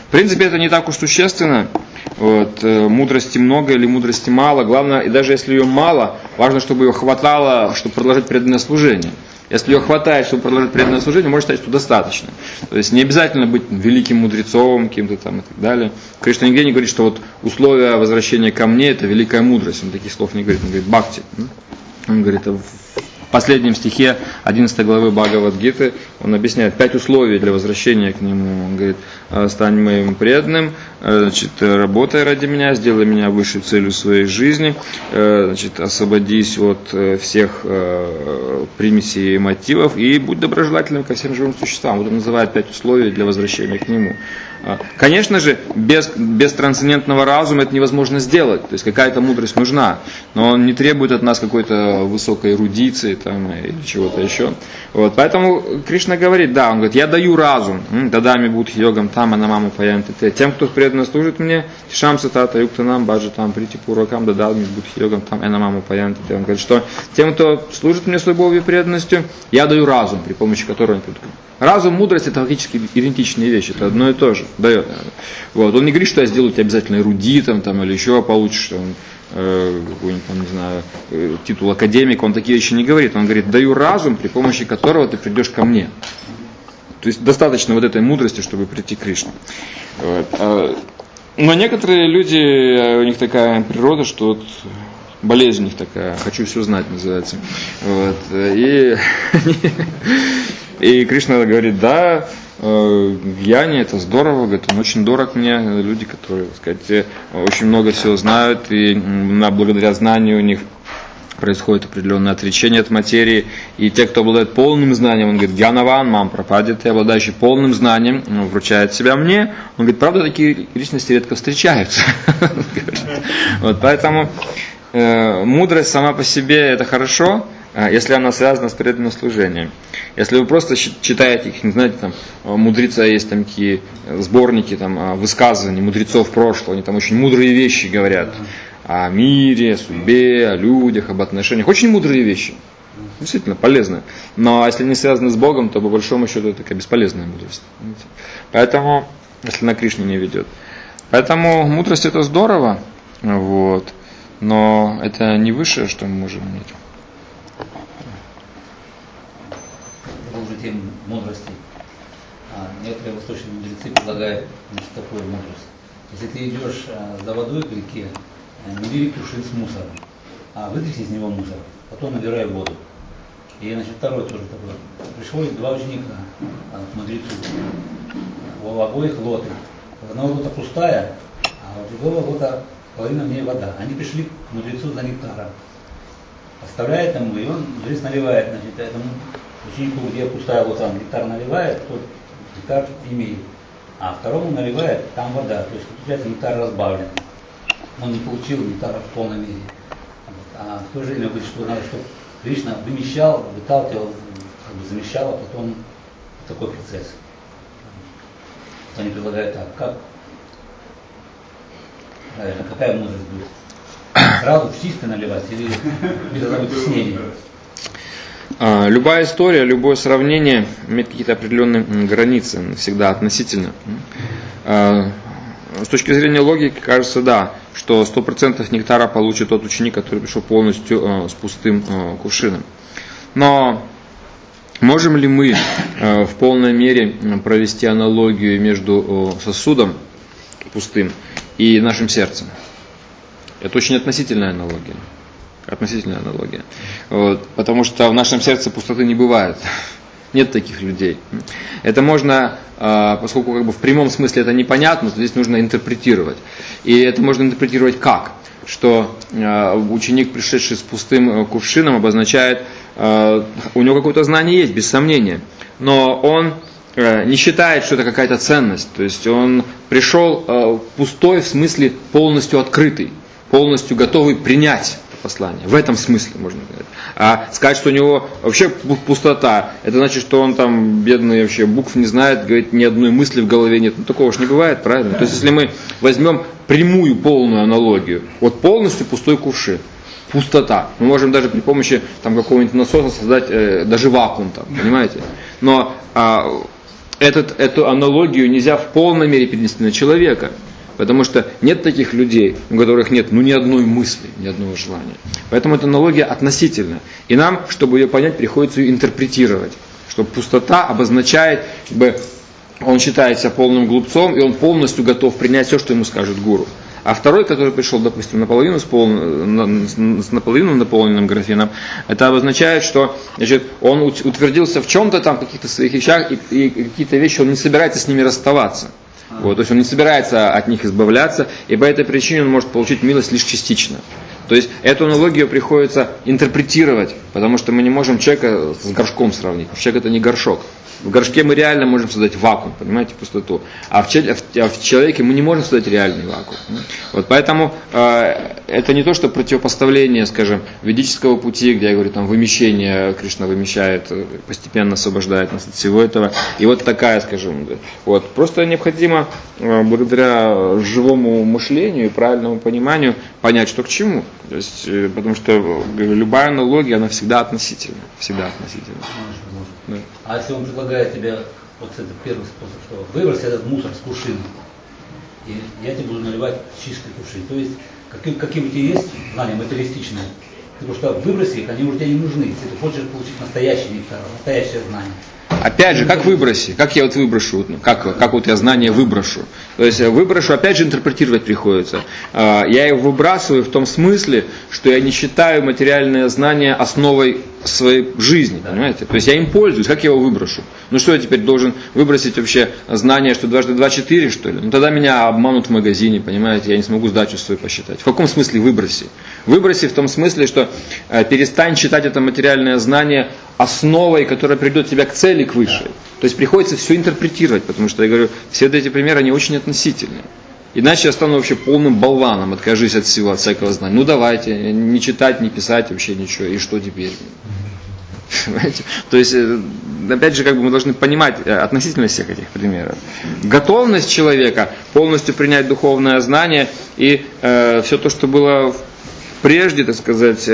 В принципе, это не так уж существенно. Вот, мудрости много или мудрости мало. Главное, и даже если ее мало, важно, чтобы ее хватало, чтобы продолжать преданное служение. Если ее хватает, чтобы продолжать преданное служение, можно считать, что достаточно. То есть не обязательно быть великим мудрецом, кем-то там и так далее. Кришна нигде не говорит, что вот условия возвращения ко мне – это великая мудрость. Он таких слов не говорит. Он говорит бхакти. Он говорит, в последнем стихе 11 главы Бхагавад-гиты он объясняет 5 условий для возвращения к нему. Он говорит, стань моим преданным, значит, работай ради меня, сделай меня высшей целью своей жизни, значит, освободись от всех примесей и мотивов и будь доброжелательным ко всем живым существам. Вот он называет 5 условий для возвращения к нему. Конечно же, без трансцендентного разума это невозможно сделать. То есть какая-то мудрость нужна, но он не требует от нас какой-то высокой эрудиции там, или чего-то еще. Вот. Поэтому Кришна говорит, да, он говорит, я даю разум, дадами будут йогам там, анамаму паянты. Тем, кто преданно служит мне, тишамса тата юктанам, баджи там, прити пуракам, дадами будут йогам там, анамаму паянты. Он говорит, что тем, кто служит мне с любовью и преданностью, я даю разум, при помощи которого они придут. Разум, мудрость – это фактически идентичные вещи, это одно и то же, дает. Вот. Он не говорит, что я сделаю тебя обязательно эрудитом там, или еще получишь там, какой-нибудь, там, не знаю, титул академика, он такие вещи не говорит. Он говорит, даю разум, при помощи которого ты придешь ко мне. То есть достаточно вот этой мудрости, чтобы прийти к Кришне. Вот. Но некоторые люди, у них такая природа, что вот болезнь у них такая, хочу все знать, называется. Вот. И Кришна говорит, да, гьяни это здорово, говорит, он очень дорог мне, люди, которые, так сказать, очень много всего знают, и благодаря знанию у них происходит определенное отречение от материи, и те, кто обладает полным знанием, он говорит, гьянаван, мам пропадет, и обладающий полным знанием, он вручает себя мне, он говорит, правда, такие личности редко встречаются. Вот, поэтому мудрость сама по себе это хорошо, если она связана с преданным служением. Если вы просто читаете их, не знаете, там, мудреца есть там такие сборники там, высказываний мудрецов прошлого, они там очень мудрые вещи говорят о мире, о судьбе, о людях, об отношениях. Очень мудрые вещи. Действительно полезные. Но если не связаны с Богом, то по большому счету это такая бесполезная мудрость. Поэтому, если на Кришне не ведет. Поэтому мудрость это здорово, вот, но это не высшее, что мы можем иметь. Тем мудрости. Некоторые восточные мудрецы предлагают такую мудрость. Если ты идешь за водой к реке, не бери кувшин с мусором, а вытряси из него мусор, потом набирай воду. И второй тоже такой. Пришло 2 ученика к мудрецу. У обоих лоты. Одна лота пустая, а у другого лота половина в ней вода. Они пришли к мудрецу за нектаром. Оставляет ему, и он мудрец наливает, этому ученику, где пустая лота, нектар наливает, тот нектар имеет. А второму наливает, там вода. То есть получается нектар разбавлен. Он не получил нектара в полной мере. А в то же время говорит, что надо, чтобы Кришна вымещал, выталкивал, замещал, а потом такой процесс. Вот они предлагают так, как? Правильно, какая мудрость будет? Сразу в чисто наливать или без объяснения? Любая история, любое сравнение имеет какие-то определенные границы, всегда относительно. С точки зрения логики, кажется, да, что 100% нектара получит тот ученик, который пришел полностью с пустым кувшином. Но можем ли мы в полной мере провести аналогию между сосудом пустым и нашим сердцем? Это очень относительная аналогия. Вот, потому что в нашем сердце пустоты не бывает. Нет таких людей. Это можно, поскольку в прямом смысле это непонятно, то здесь нужно интерпретировать. И это можно интерпретировать как? Что ученик, пришедший с пустым кувшином, обозначает, у него какое-то знание есть, без сомнения, но он не считает, что это какая-то ценность. То есть он пришел пустой, в смысле полностью открытый, полностью готовый принять послание. В этом смысле можно сказать. А сказать, что у него вообще пустота, это значит, что он там бедный вообще букв не знает, говорит, ни одной мысли в голове нет. Ну такого же не бывает, правильно? То есть если мы возьмем прямую полную аналогию, вот полностью пустой кувшин, пустота. Мы можем даже при помощи там какого-нибудь насоса создать даже вакуум там, понимаете? Но эту аналогию нельзя в полной мере перенести на человека. Потому что нет таких людей, у которых нет ни одной мысли, ни одного желания. Поэтому эта аналогия относительна. И нам, чтобы ее понять, приходится ее интерпретировать. Что пустота обозначает, он считает себя полным глупцом, и он полностью готов принять все, что ему скажет гуру. А второй, который пришел, допустим, наполовину с наполовину наполненным графином, это обозначает, что он утвердился в чем-то там, в каких-то своих вещах, и какие-то вещи он не собирается с ними расставаться. Вот, то есть он не собирается от них избавляться, и по этой причине он может получить милость лишь частично. То есть эту аналогию приходится интерпретировать, потому что мы не можем человека с горшком сравнить. Потому что человек это не горшок. В горшке мы реально можем создать вакуум, понимаете, пустоту. А в человеке мы не можем создать реальный вакуум. Вот поэтому это не то, что противопоставление, скажем, ведического пути, где я говорю, там вымещение, Кришна вымещает, постепенно освобождает нас от всего этого. И вот такая, скажем, вот. Просто необходимо благодаря живому мышлению и правильному пониманию понять, что к чему. То есть, потому что любая аналогия, она всегда относительна. Всегда относительна. Да. А если он предлагает тебе, вот это первый способ, что выбрось этот мусор с кувшина, и я тебе буду наливать чистый кувшин. То есть, какие у тебя есть знания материалистичные, ты просто выброси их, они уже тебе не нужны. Если ты хочешь получить настоящий нектар, настоящее знание. Опять же, как выброси? Как я вот выброшу? Как вот я знание выброшу? То есть выброшу, опять же, интерпретировать приходится. Я его выбрасываю в том смысле, что я не считаю материальное знание основой своей жизни, понимаете? То есть я им пользуюсь, как я его выброшу? Ну что я теперь должен выбросить вообще знание, что 2 × 2 = 4, что ли? Ну тогда меня обманут в магазине, понимаете? Я не смогу сдачу свою посчитать. В каком смысле выброси? Выброси в том смысле, что перестань считать это материальное знание основой, которая приведет тебя к цели, к высшей. То есть приходится все интерпретировать, потому что, я говорю, все эти примеры, они очень относительные. Иначе я стану вообще полным болваном, откажись от всего, от всякого знания. Ну давайте, не читать, не писать вообще ничего, и что теперь? Понимаете? То есть, опять же, мы должны понимать относительность всех этих примеров. Готовность человека полностью принять духовное знание и все то, что было прежде, так сказать,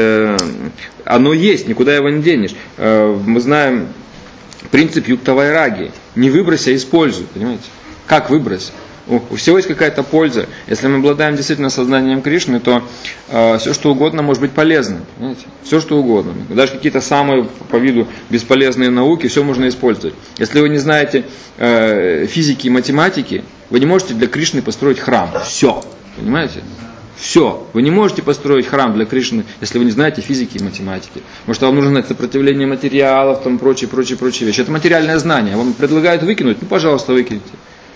оно есть, никуда его не денешь. Мы знаем принцип юктавайраги. Не выбрось, а используй, понимаете? Как выбрось? У всего есть какая-то польза. Если мы обладаем действительно сознанием Кришны, то все что угодно может быть полезным. Понимаете? Все что угодно. Даже какие-то самые по виду бесполезные науки, все можно использовать. Если вы не знаете физики и математики, вы не можете для Кришны построить храм. Все. Понимаете? Все. Вы не можете построить храм для Кришны, если вы не знаете физики и математики. Потому что вам нужно знать сопротивление материалов, там прочие вещи. Это материальное знание. Вам предлагают выкинуть, ну пожалуйста, выкиньте.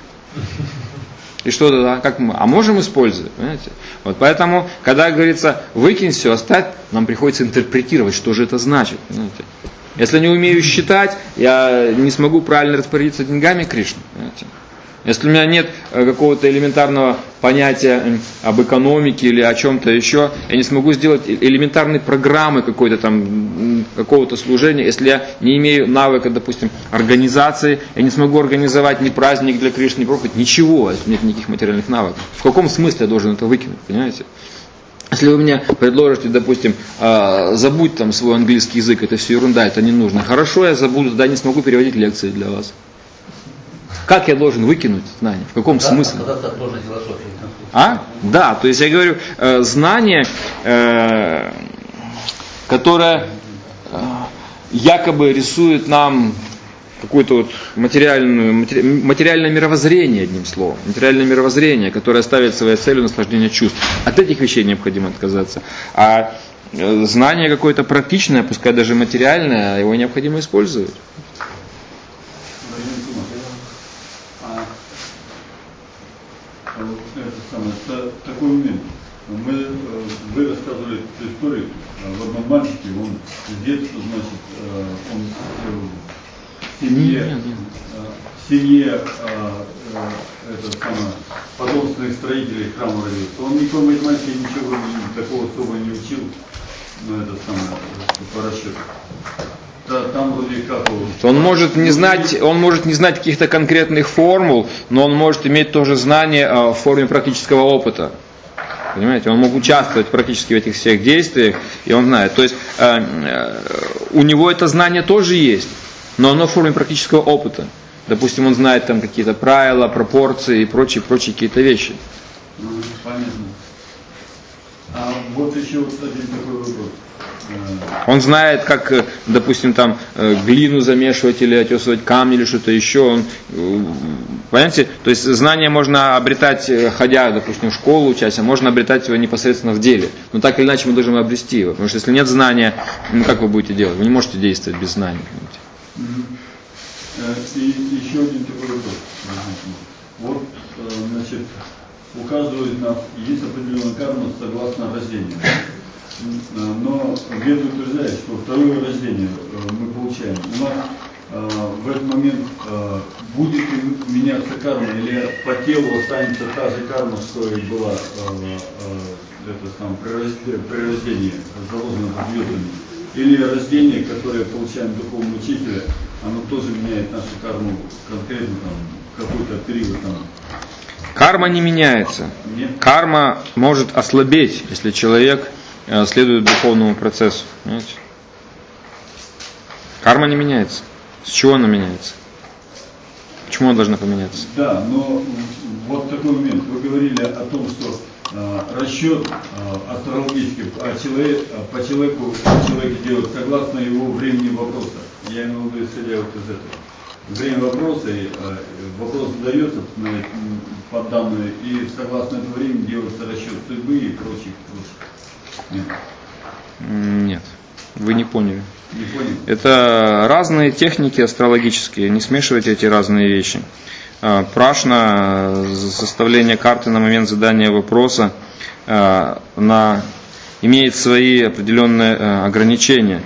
И что тогда? А можем использовать, понимаете? Вот поэтому, когда говорится, выкинь все, оставь, нам приходится интерпретировать, что же это значит, понимаете? Если не умею считать, я не смогу правильно распорядиться деньгами Кришны, понимаете? Если у меня нет какого-то элементарного понятия об экономике или о чем-то еще, я не смогу сделать элементарной программы какой-то там, какого-то служения. Если я не имею навыка, допустим, организации, я не смогу организовать ни праздник для Кришны, ни проповедь, ничего, если нет никаких материальных навыков. В каком смысле я должен это выкинуть, понимаете? Если вы мне предложите, допустим, забудь там свой английский язык, это все ерунда, это не нужно. Хорошо, я забуду, тогда не смогу переводить лекции для вас. Как я должен выкинуть знание? В каком смысле? Да, то есть я говорю, знание, которое якобы рисует нам какое-то вот материальное мировоззрение, одним словом. Материальное мировоззрение, которое ставит своей целью наслаждение чувств. От этих вещей необходимо отказаться. А знание какое-то практичное, пускай даже материальное, его необходимо использовать. Такой момент. Вы рассказывали эту историю в одном мальчике, он с детства, значит, он в семье потомственных строителей храма родился. Он никакой математики ничего такого особо не учил, но это по расчету. Там вроде как он может не знать каких-то конкретных формул, но он может иметь тоже знание в форме практического опыта. Понимаете, он мог участвовать практически в этих всех действиях, и он знает. То есть у него это знание тоже есть, но оно в форме практического опыта. допустим, он знает там какие-то правила, пропорции и прочие какие-то вещи. Понятно. А вот еще вот один такой вопрос. Он знает, как, допустим, там глину замешивать или отесывать камни или что-то еще. Он, понимаете? То есть знания можно обретать, ходя, допустим, в школу, учась, а можно обретать его непосредственно в деле. Но так или иначе мы должны обрести его. Потому что если нет знания, ну как вы будете делать? Вы не можете действовать без знаний. И еще один такой вопрос. Вот, значит, у каждого из нас есть определенная карма согласно рождению. Но Веды утверждает, что второе рождение мы получаем. У нас в этот момент будет ли меняться карма, или по телу останется та же карма, что и была при рождении, заложена под звездами. Или рождение, которое получаем духовного учителя, оно тоже меняет нашу карму конкретно там, какой-то период там. Карма не меняется. Нет? Карма может ослабеть, если человек следует духовному процессу. Понимаете? Карма не меняется. С чего она меняется? Почему она должна поменяться? Да, но вот такой момент. Вы говорили о том, что расчет астрологический по человеку делают согласно его времени вопроса. Я имею в виду, исходя вот из этого. Время вопроса, и вопрос задается под данные, и согласно этому времени делается расчет судьбы и прочих. Нет. Нет, вы не поняли. Не понял? Это разные техники астрологические, не смешивайте эти разные вещи. Прашна, составление карты на момент задания вопроса, имеет свои определенные ограничения.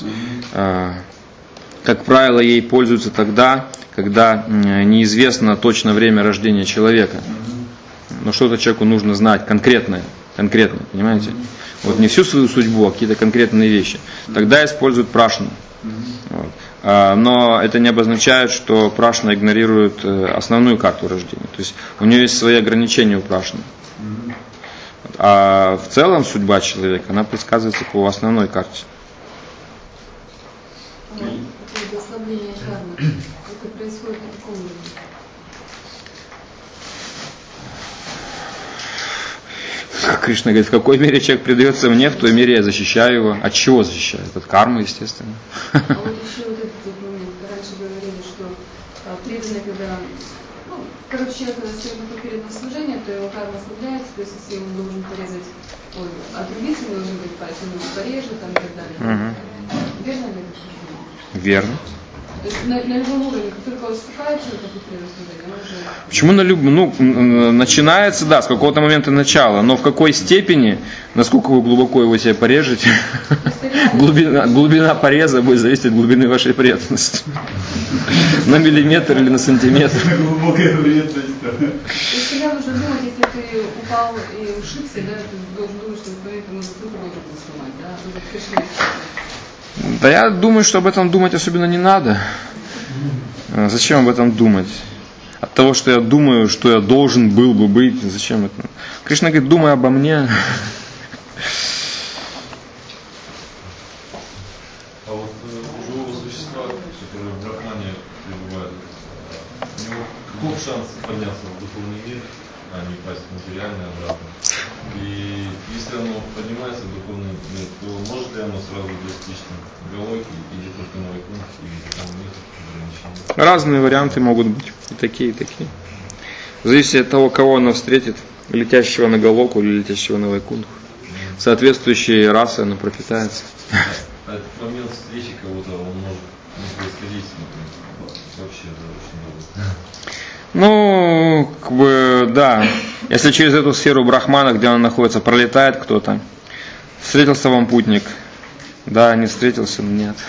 Как правило, ей пользуются тогда, когда неизвестно точно время рождения человека. Но что-то человеку нужно знать конкретно, понимаете? Вот не всю свою судьбу, а какие-то конкретные вещи. Тогда используют прашну. Вот. Но это не обозначает, что прашна игнорирует основную карту рождения. То есть у нее есть свои ограничения у прашны. А в целом судьба человека, она предсказывается по основной карте. Ослабление кармы. Это происходит на каком уровне? Как Кришна говорит, в какой мере человек предается мне, в той мере я защищаю его. От чего защищаю? От кармы, естественно. А вот еще вот этот момент. Раньше говорили, что преданный, когда, человек, когда стоит на переднем служении, то его карма ослабляется, то есть если он должен порезать, отрубить, он должен быть пальцем, он порежет там, и так далее. Верно ли это? Верно. То есть на любом уровне, как только выступает человек на предприятном служении, он уже... Почему на любом? Начинается, да, с какого-то момента начала, но в какой степени, насколько вы глубоко его себе порежете, глубина пореза будет зависеть от глубины вашей преданности. На миллиметр или на сантиметр. Глубокая преданность. То есть всегда нужно думать, если ты упал и ушибся, да, ты должен думать, что поэтому руку должен сломать, да, это пришло. Да я думаю, что об этом думать особенно не надо. Зачем об этом думать? От того, что я думаю, что я должен был бы быть, зачем это? Кришна говорит, думай обо мне. А вот у живого существа, которое в брахмане пребывает, у него каков шанс подняться в духовный мир, а не пасть в материальный обратно? И если оно поднимается в духовный мир, то может ли оно сразу достичь галоки или только на вайкунтхе, или там нет ограничений? Разные варианты могут быть. И такие, и такие. В зависимости от того, кого оно встретит, летящего на галоку или летящего на вайкунтху. Соответствующей расы оно пропитается. А этот момент встречи кого-то, он может не происходить, например, вообще да, очень долго. Ну, как бы, да. Если через эту сферу брахмана, где она находится, пролетает кто-то, встретился вам путник. Да, не встретился, но нет.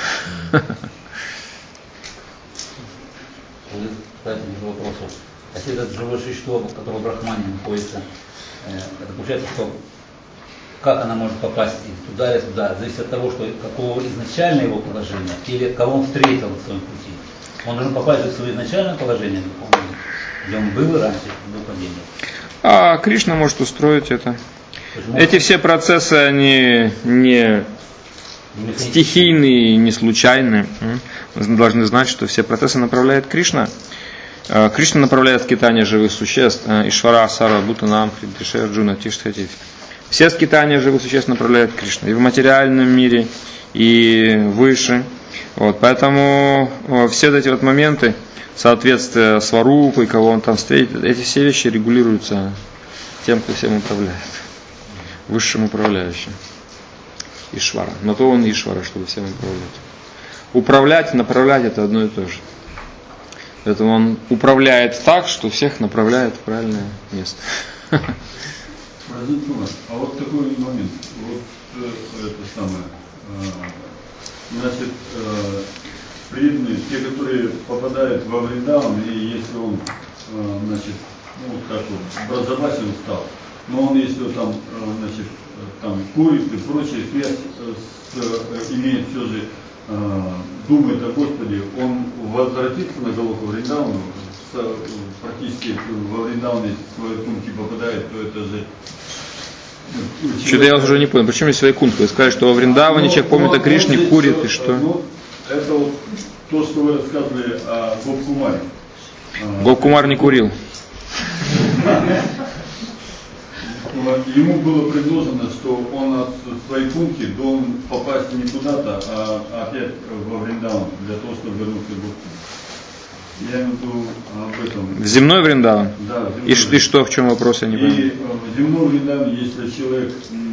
Кстати, к вопросу. Если это живое существо, которое в брахмане находится, это получается, что как она может попасть туда или туда, зависит от того, что какого изначально его положения, или кого он встретил на своем пути. Он должен попасть в свое изначальное положение духовное, где он был раньше до падения. А Кришна может устроить это. Эти все процессы, они не стихийные, не случайные. Мы должны знать, что все процессы направляет Кришна. Кришна направляет скитания живых существ. Ишвара, Сара, Бутанам, Хридишер, Джуна, Тиштхатив. Все скитания живых существ направляет Кришна. И в материальном мире, и выше. Вот, поэтому все эти вот моменты, соответствие сварупы, кого он там встретит, эти все вещи регулируются тем, кто всем управляет. Высшим управляющим. Ишвара. Но то он Ишвара, чтобы всем управлять. Управлять, направлять — это одно и то же. Поэтому он управляет так, что всех направляет в правильное место. А вот такой момент. Вот это самое. Значит, преданные, те, которые попадают во Вриндаван, и если он, значит, ну, как вот, образователем стал, но он, если он там, значит, там курит и прочее, связь имеет все же, думает о Господе, он возвратится на Галоку Вриндавану, практически во Вриндаван, если свои тунки попадает, то это же... Что-то я уже не понял, почему здесь Вайкунтха? Вы сказали, что во Вриндаване человек помнит о Кришне, курит и что? Ну, это вот то, что вы рассказывали о Гопкумаре. Гопкумар не курил. Ему было предложено, что он от своей пункти должен попасть не куда-то, а опять во Вриндаван, для того, чтобы вернуться к Господу. Я имею в виду об этом. В земной Вриндаван? Да. И что, в чем вопрос, я не понимаю. И в земном Вриндаване, если человек,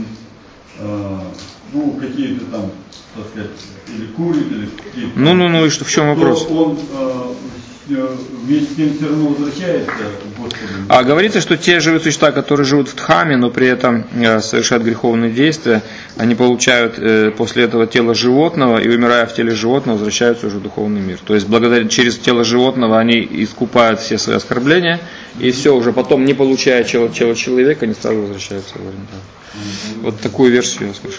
ну, какие-то там, так сказать, или курит, или какие-то... Ну, и что, в чем вопрос? То он вместе с ним все равно возвращается к Господу. А говорится, что те живые существа, которые живут в Дхаме, но при этом совершают греховные действия, они получают после этого тело животного, и умирая в теле животного, возвращаются уже в духовный мир. То есть через тело животного они искупают все свои оскорбления, и все, уже потом, не получая тело человека, они сразу возвращаются в Вриндаван. Вот такую версию я слышал.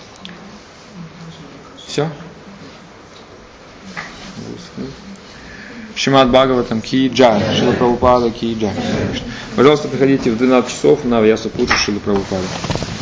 Все? Шримад Бхагаватам ки джай, Шрила Прабхупада ки джай. Пожалуйста, приходите в 12 часов на Вьяса Пуджа Шрилы Прабхупады.